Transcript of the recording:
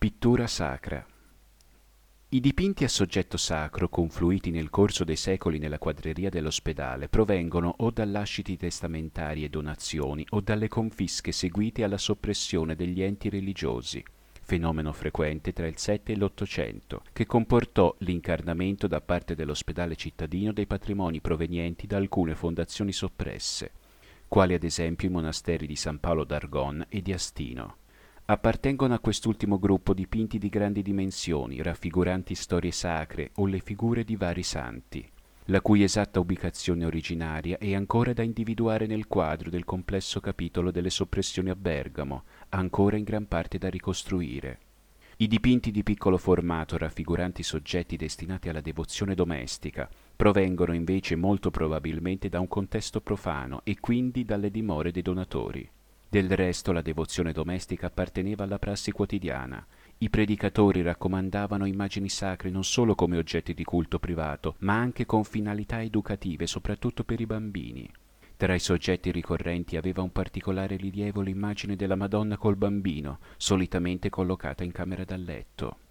Pittura sacra. I dipinti a soggetto sacro, confluiti nel corso dei secoli nella quadreria dell'ospedale, provengono o da lasciti testamentari e donazioni o dalle confische seguite alla soppressione degli enti religiosi, fenomeno frequente tra il VII e l'Ottocento, che comportò l'incarnamento da parte dell'ospedale cittadino dei patrimoni provenienti da alcune fondazioni soppresse, quali ad esempio i monasteri di San Paolo d'Argon e di Astino. Appartengono a quest'ultimo gruppo dipinti di grandi dimensioni, raffiguranti storie sacre o le figure di vari santi, la cui esatta ubicazione originaria è ancora da individuare nel quadro del complesso capitolo delle soppressioni a Bergamo, ancora in gran parte da ricostruire. I dipinti di piccolo formato raffiguranti soggetti destinati alla devozione domestica provengono invece molto probabilmente da un contesto profano e quindi dalle dimore dei donatori. Del resto la devozione domestica apparteneva alla prassi quotidiana. I predicatori raccomandavano immagini sacre non solo come oggetti di culto privato, ma anche con finalità educative, soprattutto per i bambini. Tra i soggetti ricorrenti aveva un particolare rilievo l'immagine della Madonna col bambino, solitamente collocata in camera da letto.